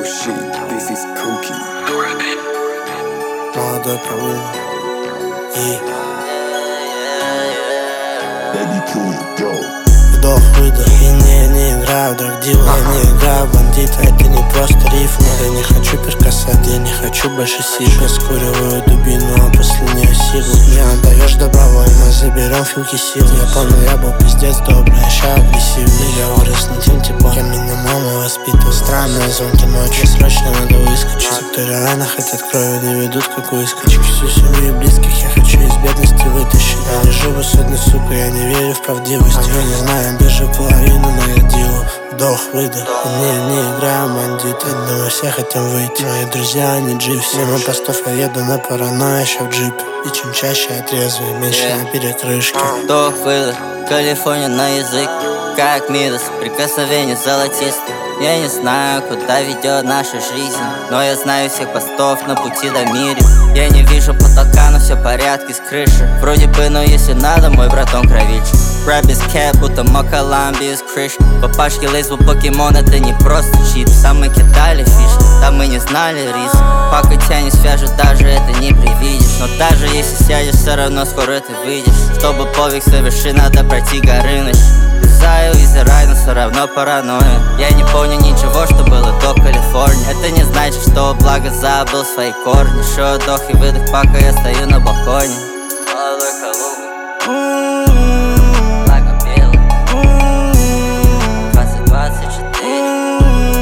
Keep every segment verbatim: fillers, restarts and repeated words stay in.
Oh shit, this is Cookie. Молодой Калым. И вдох-выдох. И не, не играю в драгдила, я не играю в бандита. Это не просто рифма. Я не хочу перкасать, я не хочу больше сил. Я скуриваю дубину, а после нее силу. Мне отдаешь добровольно, заберем филки сил. Я помню, я был пиздец добрый, а ща агрессивный. Я вырос на тем типа, я меня мама воспитывала. Странные звонки ночью, срочно надо выскочить. Те, кто реально хотят крови, не ведут как выскочек. Всю семью и близких я хочу из бедности вытащить. Я не живу сотни, сука, я не верю в правдивость. Я не знаю, держи половину на дилу. Вдох, выдох, не, не играем бандиты. Но мы все хотим выйти. Мои друзья, они джипси. Мимо постов я еду на паранойя, еще в джипе. И чем чаще я трезвый, меньше yeah. на перекрышке. Вдох, выдох, Калифорния на язык, как Мидас, прикосновение золотистое. Я не знаю, куда ведет наша жизнь, но я знаю всех постов на пути до мира. Я не вижу потолка, но все в порядке с крыши. Вроде бы, но если надо, мой братон кровичь. Рэп без кэп, будто Макалам без крыш. Папашки лейзбу покемон, это не просто чип. Там мы кидали фишки, там мы не знали риск. Пока тебя не свяжут, даже это не привидишь. Но даже если сядешь, все равно скоро ты выйдешь. Чтобы подвиг совершить, надо пройти горыныч. Заю из рай, но все равно паранойя. Я не помню ничего, что было до Калифорнии. Это не значит, что благо забыл свои корни. Еще вдох и выдох, пока я стою на балконе. Молодой Калум, флага белый, двадцать двадцать четыре.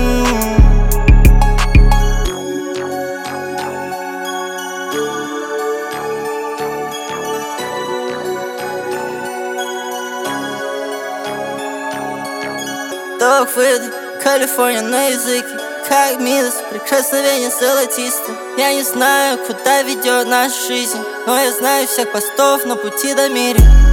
Вдох, выдох, Калифорния на языке, как Мидас, прикосновение золотистое. Я не знаю, куда ведет наша жизнь, но я знаю всех постов на пути до мира.